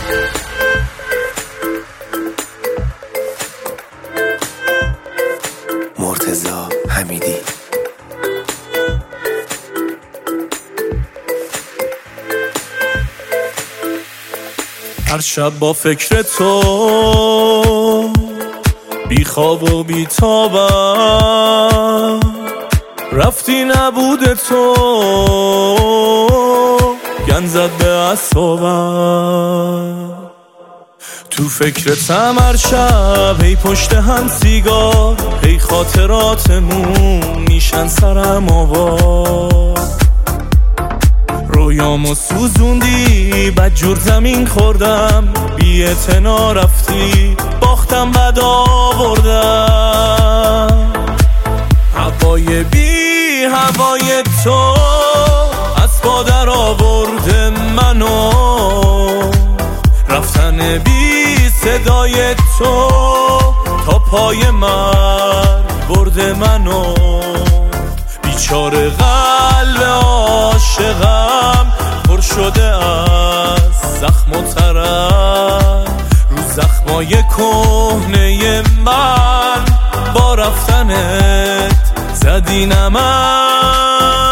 مرتضی حمیدی. هر شب با فکر تو بی خواب و بی تابم، رفتی نبود تو گن زد به اعصابم. تو فکرتم هر شب، هی پشت هم سیگار، هی خاطراتمون میشن سرم آوار. رویامو سوزوندی، بدجور زمین خوردم، بی اعتنا رفتی، باختم بد آوردم. هوای بی هوای تو از پا در آورده منو، رفتن بی صدای تو تا پای مرگ برده منو. بیچاره قلب عاشقم پر شده از زخم و ترک، رو زخمای کهنه من با رفتنت زدی نمک.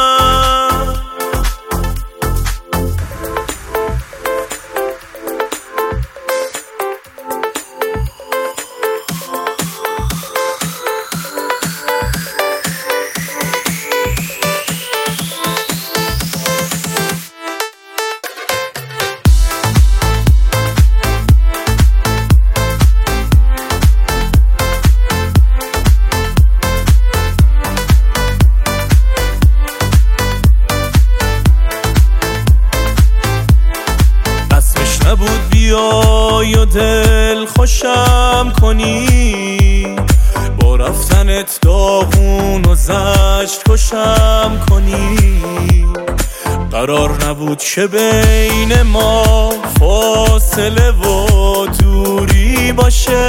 نبود بیای و دل خوشم کنی، با رفتنت داغون و زجر کشم کنی. قرار نبود که بین ما فاصله و دوری باشه،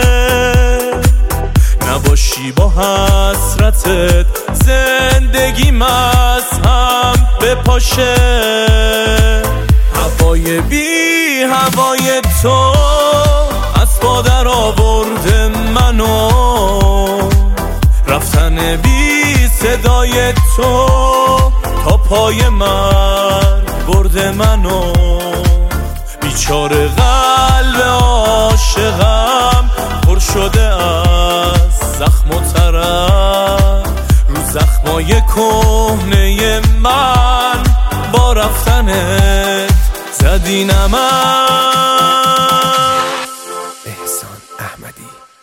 نباشی با حسرتت زندگیم از هم بپاشه. هوای بی هوای تو از پا در آورده منو، رفتن بی صدای تو تا پای مرگ برده منو. بیچاره قلب عاشقم پر شده از زخم و ترک، رو زخمای کهنه من با رفتنت زدی نمک. احسان احمدی.